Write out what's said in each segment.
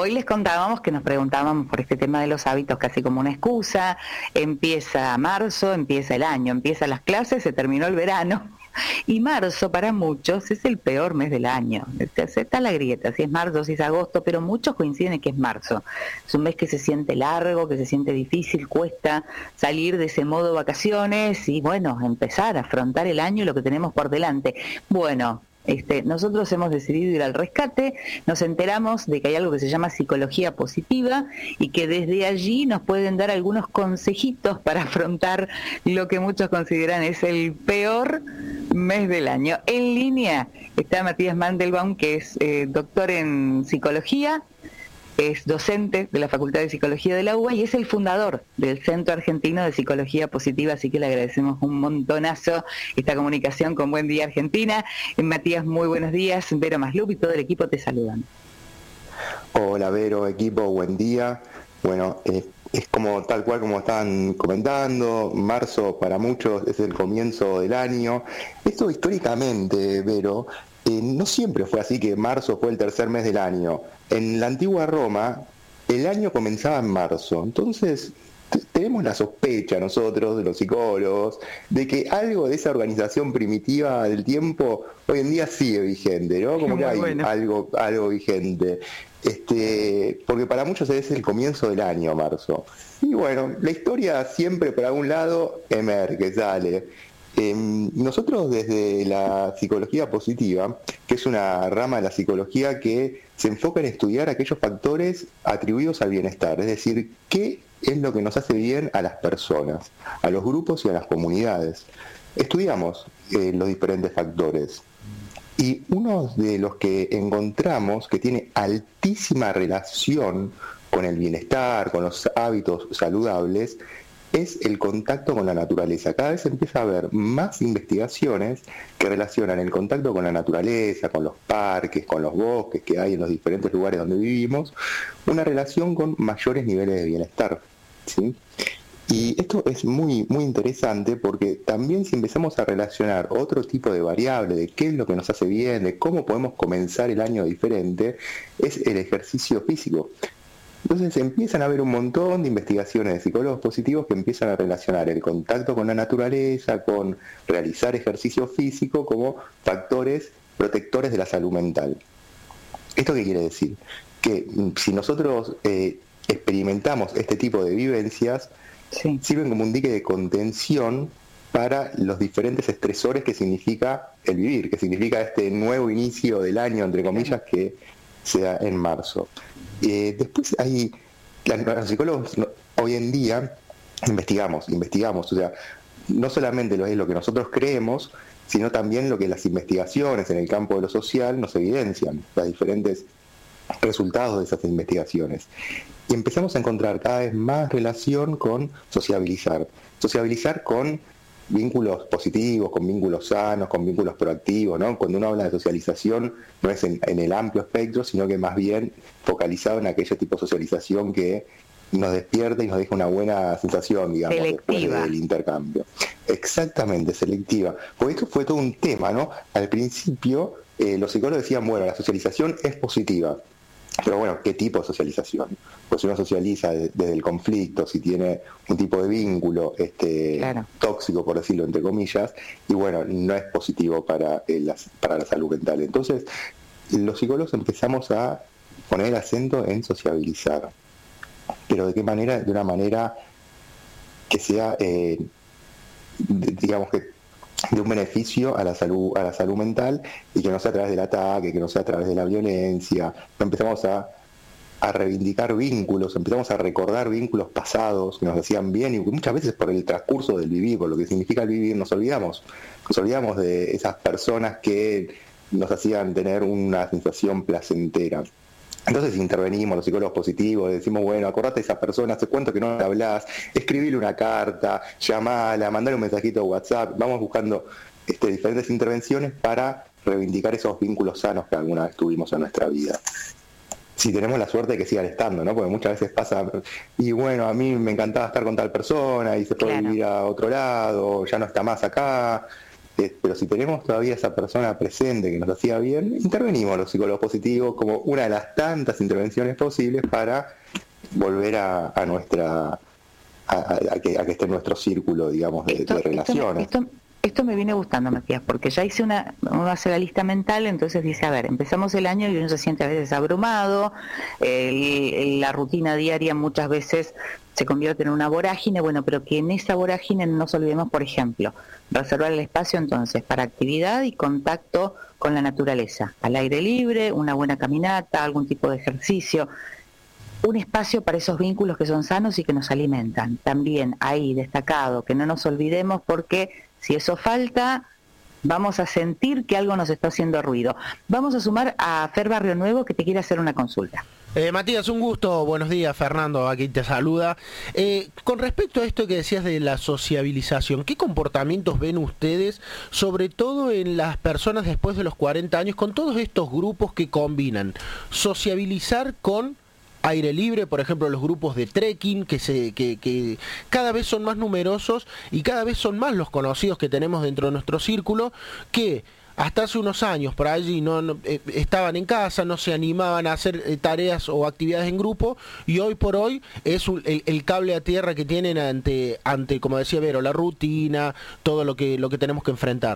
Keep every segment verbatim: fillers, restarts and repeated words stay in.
hoy les contábamos que nos preguntábamos por este tema de los hábitos casi como una excusa. Empieza marzo, empieza el año, empiezan las clases, se terminó el verano. Y marzo para muchos es el peor mes del año. Está la grieta, si es marzo, si es agosto, pero muchos coinciden en que es marzo. Es un mes que se siente largo, que se siente difícil, cuesta salir de ese modo vacaciones y bueno, empezar a afrontar el año y lo que tenemos por delante. Bueno, Este, nosotros hemos decidido ir al rescate, nos enteramos de que hay algo que se llama psicología positiva y que desde allí nos pueden dar algunos consejitos para afrontar lo que muchos consideran es el peor mes del año. En línea está Matías Mandelbaum, que es eh, doctor en psicología, es docente de la Facultad de Psicología de la U B A y es el fundador del Centro Argentino de Psicología Positiva, así que le agradecemos un montonazo esta comunicación con Buen Día Argentina. Matías, muy buenos días. Vero Maslup y todo el equipo te saludan. Hola Vero, equipo, buen día. Bueno, eh, es como tal cual como estaban comentando, marzo para muchos es el comienzo del año. Esto históricamente, Vero, eh, no siempre fue así que marzo fue el tercer mes del año. En la antigua Roma, el año comenzaba en marzo, entonces t- tenemos la sospecha nosotros, de los psicólogos, de que algo de esa organización primitiva del tiempo hoy en día sigue vigente, ¿no? Como que hay Bueno. algo, algo vigente. Este, porque para muchos es el comienzo del año, marzo. Y bueno, la historia siempre por algún lado emerge, sale. Eh, nosotros desde la psicología positiva, que es una rama de la psicología que se enfoca en estudiar aquellos factores atribuidos al bienestar, es decir, qué es lo que nos hace bien a las personas, a los grupos y a las comunidades. Estudiamos eh, los diferentes factores. Y uno de los que encontramos que tiene altísima relación con el bienestar, con los hábitos saludables, es el contacto con la naturaleza. Cada vez empieza a haber más investigaciones que relacionan el contacto con la naturaleza, con los parques, con los bosques que hay en los diferentes lugares donde vivimos, una relación con mayores niveles de bienestar, ¿sí? Y esto es muy, muy interesante porque también si empezamos a relacionar otro tipo de variable de qué es lo que nos hace bien, de cómo podemos comenzar el año diferente, es el ejercicio físico. Entonces empiezan a haber un montón de investigaciones de psicólogos positivos que empiezan a relacionar el contacto con la naturaleza, con realizar ejercicio físico como factores protectores de la salud mental. ¿Esto qué quiere decir? Que si nosotros eh, experimentamos este tipo de vivencias, sí, sirven como un dique de contención para los diferentes estresores que significa el vivir, que significa este nuevo inicio del año, entre comillas, que se da en marzo. Eh, después hay, los psicólogos hoy en día investigamos, investigamos, o sea, no solamente lo es lo que nosotros creemos, sino también lo que las investigaciones en el campo de lo social nos evidencian, los diferentes resultados de esas investigaciones. Y empezamos a encontrar cada vez más relación con sociabilizar, sociabilizar con vínculos positivos, con vínculos sanos, con vínculos proactivos, ¿no? Cuando uno habla de socialización no es en, en el amplio espectro, sino que más bien focalizado en aquella tipo de socialización que nos despierta y nos deja una buena sensación, digamos, selectiva, después del intercambio. Exactamente, selectiva. Porque esto fue todo un tema, ¿no? Al principio eh, los psicólogos decían, bueno, la socialización es positiva. Pero bueno, ¿qué tipo de socialización? Pues si uno socializa de, desde el conflicto, si tiene un tipo de vínculo este, claro, tóxico, por decirlo entre comillas, y bueno, no es positivo para, eh, la, para la salud mental. Entonces, los psicólogos empezamos a poner el acento en sociabilizar. Pero ¿de qué manera? De una manera que sea, eh, digamos que de un beneficio a la salud a la salud mental y que no sea a través del ataque, que no sea a través de la violencia. Empezamos a, a reivindicar vínculos, empezamos a recordar vínculos pasados que nos hacían bien y muchas veces por el transcurso del vivir, por lo que significa el vivir, nos olvidamos, nos olvidamos de esas personas que nos hacían tener una sensación placentera. Entonces intervenimos los psicólogos positivos, decimos, bueno, acordate de esa persona, hace cuánto que no te hablás, escribile una carta, llamala, mandale un mensajito a WhatsApp, vamos buscando este, diferentes intervenciones para reivindicar esos vínculos sanos que alguna vez tuvimos en nuestra vida. Si tenemos la suerte de que sigan estando, ¿no? Porque muchas veces pasa, y bueno, a mí me encantaba estar con tal persona y se puede claro, vivir a otro lado, ya no está más acá. este, pero si tenemos todavía esa persona presente que nos hacía bien, intervenimos los psicólogos positivos como una de las tantas intervenciones posibles para volver a, a nuestra a, a, a, que, a que esté en nuestro círculo, digamos, de, esto, de relaciones. Esto, esto, esto me viene gustando, Matías, porque ya hice una, uno hace la lista mental, entonces dice, a ver, empezamos el año y uno se siente a veces abrumado, el, el, la rutina diaria muchas veces se convierte en una vorágine, bueno, pero que en esa vorágine no nos olvidemos, por ejemplo, reservar el espacio entonces para actividad y contacto con la naturaleza, al aire libre, una buena caminata, algún tipo de ejercicio, un espacio para esos vínculos que son sanos y que nos alimentan. También ahí destacado, que no nos olvidemos, porque si eso falta, vamos a sentir que algo nos está haciendo ruido. Vamos a sumar a Fer Barrio Nuevo, que te quiere hacer una consulta. Eh, Matías, un gusto, buenos días, Fernando, aquí te saluda. Eh, con respecto a esto que decías de la sociabilización, ¿qué comportamientos ven ustedes, sobre todo en las personas después de los cuarenta años, con todos estos grupos que combinan sociabilizar con aire libre, por ejemplo los grupos de trekking, que, se, que, que cada vez son más numerosos y cada vez son más los conocidos que tenemos dentro de nuestro círculo, que hasta hace unos años por allí no, no eh, estaban en casa, no se animaban a hacer eh, tareas o actividades en grupo, y hoy por hoy es un, el, el cable a tierra que tienen ante, ante, como decía Vero, la rutina, todo lo que, lo que tenemos que enfrentar.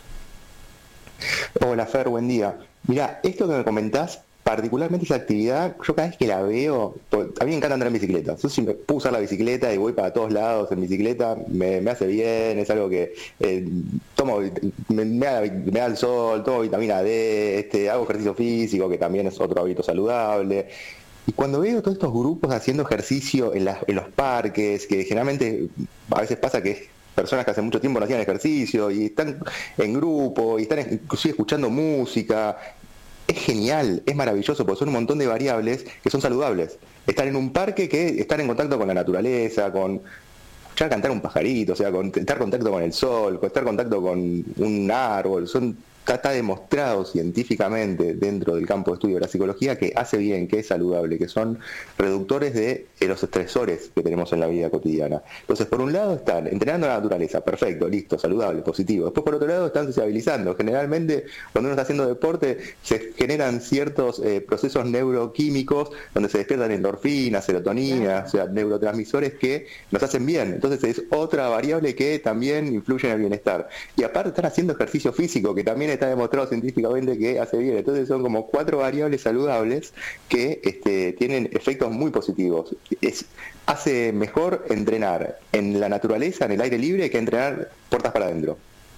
Hola Fer, buen día. Mirá, esto que me comentás, particularmente esa actividad, yo cada vez que la veo, a mí me encanta andar en bicicleta, yo siempre puedo usar la bicicleta y voy para todos lados en bicicleta, me, me hace bien, es algo que eh, tomo, me, me, da, me da el sol, tomo vitamina D, este, hago ejercicio físico, que también es otro hábito saludable. Y cuando veo todos estos grupos haciendo ejercicio en, la, en los parques, que generalmente a veces pasa que personas que hace mucho tiempo no hacían ejercicio y están en grupo y están inclusive escuchando música, es genial, es maravilloso, porque son un montón de variables que son saludables. Estar en un parque, que estar en contacto con la naturaleza, con escuchar cantar un pajarito, o sea, con estar en contacto con el sol, con estar en contacto con un árbol, son Está, está demostrado científicamente dentro del campo de estudio de la psicología que hace bien, que es saludable, que son reductores de los estresores que tenemos en la vida cotidiana. Entonces, por un lado están entrenando la naturaleza, perfecto, listo, saludable, positivo. Después, por otro lado, están sociabilizando. Generalmente, cuando uno está haciendo deporte, se generan ciertos eh, procesos neuroquímicos donde se despiertan endorfinas, serotonina, o sea, neurotransmisores que nos hacen bien. Entonces, es otra variable que también influye en el bienestar. Y aparte, están haciendo ejercicio físico, que también está demostrado científicamente que hace bien. Entonces son como cuatro variables saludables que este, tienen efectos muy positivos. Es, hace mejor entrenar en la naturaleza, en el aire libre, que entrenar puertas para adentro.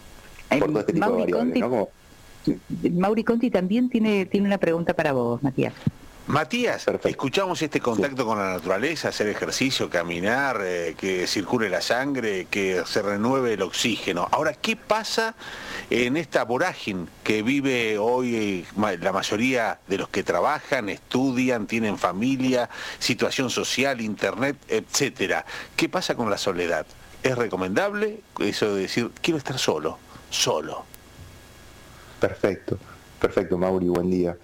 Por todo este tipo Mauri de variables, Conti, ¿no? Como... Mauri Conti también tiene, tiene una pregunta para vos, Matías. Matías, Perfecto. Escuchamos este contacto sí. con la naturaleza, hacer ejercicio, caminar, eh, que circule la sangre, que se renueve el oxígeno. Ahora, ¿qué pasa en esta vorágine que vive hoy la mayoría de los que trabajan, estudian, tienen familia, situación social, internet, etcétera? ¿Qué pasa con la soledad? ¿Es recomendable eso de decir, quiero estar solo, solo? Perfecto, perfecto, Mauri, buen día.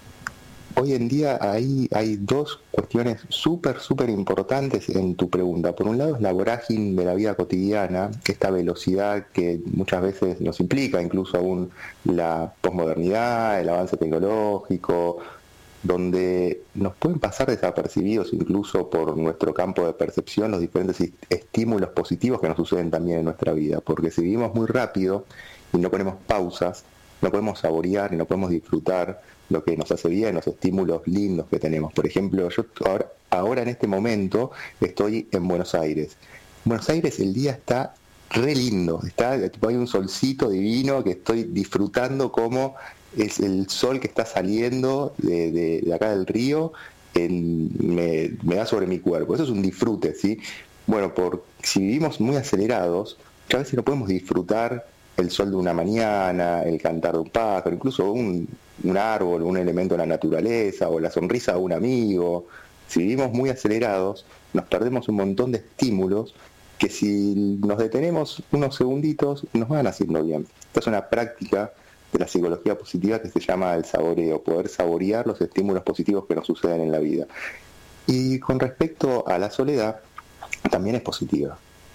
Hoy en día hay, hay dos cuestiones súper, súper importantes en tu pregunta. Por un lado es la vorágine de la vida cotidiana, esta velocidad que muchas veces nos implica, incluso aún la posmodernidad, el avance tecnológico, donde nos pueden pasar desapercibidos incluso por nuestro campo de percepción los diferentes estímulos positivos que nos suceden también en nuestra vida. Porque si vivimos muy rápido y no ponemos pausas, no podemos saborear y no podemos disfrutar lo que nos hace bien, los estímulos lindos que tenemos. Por ejemplo, yo ahora, ahora en este momento estoy en Buenos Aires. En Buenos Aires el día está re lindo, está, tipo, hay un solcito divino que estoy disfrutando como es el sol que está saliendo de, de, de acá del río, en, me, me da sobre mi cuerpo. Eso es un disfrute, ¿sí? Bueno, por, si vivimos muy acelerados, muchas veces no podemos disfrutar el sol de una mañana, el cantar de un pájaro, incluso un, un árbol, un elemento de la naturaleza, o la sonrisa de un amigo. Si vivimos muy acelerados, nos perdemos un montón de estímulos que si nos detenemos unos segunditos nos van haciendo bien. Esta es una práctica de la psicología positiva que se llama el saboreo, poder saborear los estímulos positivos que nos suceden en la vida. Y con respecto a la soledad, también es positiva.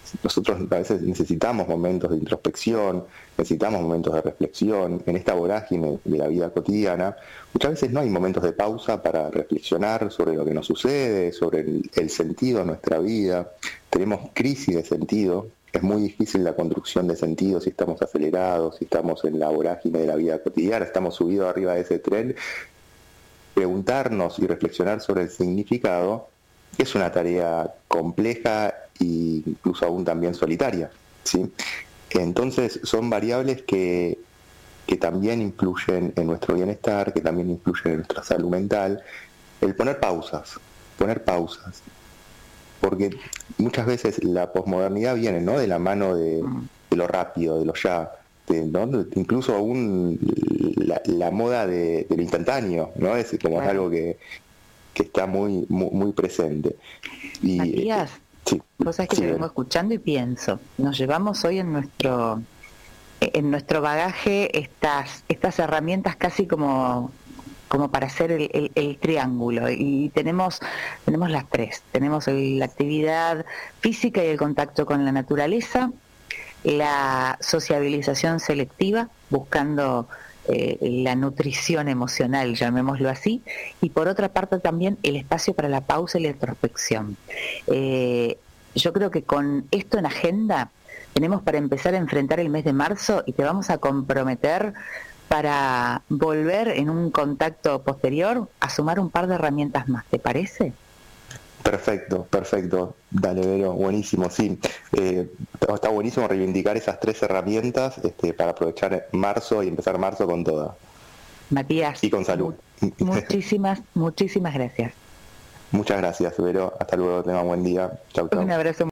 nosotros a veces necesitamos momentos de introspección, necesitamos momentos de reflexión. En esta vorágine de la vida cotidiana, muchas veces no hay momentos de pausa para reflexionar sobre lo que nos sucede, sobre el, el sentido de nuestra vida. Tenemos crisis de sentido. Es muy difícil la construcción de sentido si estamos acelerados, si estamos en la vorágine de la vida cotidiana, estamos subidos arriba de ese tren. Preguntarnos y reflexionar sobre el significado es una tarea compleja e incluso aún también solitaria, ¿sí? Entonces son variables que, que también influyen en nuestro bienestar, que también influyen en nuestra salud mental. El poner pausas, poner pausas. Porque muchas veces la posmodernidad viene, ¿no?, de la mano de, de lo rápido, de lo ya, de, ¿no?, incluso aún la, la moda de, de lo instantáneo, ¿no? Es como claro. Es algo que, que está muy, muy muy presente. Y, Matías, sí, vos sabés que sí, te vengo escuchando y pienso, nos llevamos hoy en nuestro en nuestro bagaje estas estas herramientas casi como como para hacer el, el, el triángulo, y tenemos tenemos las tres. Tenemos el, la actividad física y el contacto con la naturaleza, la sociabilización selectiva, buscando eh, la nutrición emocional, llamémoslo así, y por otra parte también el espacio para la pausa y la introspección. Eh, yo creo que con esto en agenda tenemos para empezar a enfrentar el mes de marzo, y te vamos a comprometer para volver en un contacto posterior a sumar un par de herramientas más, ¿te parece? Perfecto, perfecto. Dale, Vero, buenísimo, sí. Eh, está buenísimo reivindicar esas tres herramientas este, para aprovechar marzo y empezar marzo con toda. Matías. Y con salud. Mu- muchísimas, muchísimas gracias. Muchas gracias, Vero. Hasta luego, tenga un buen día. Chau, chau. Un abrazo.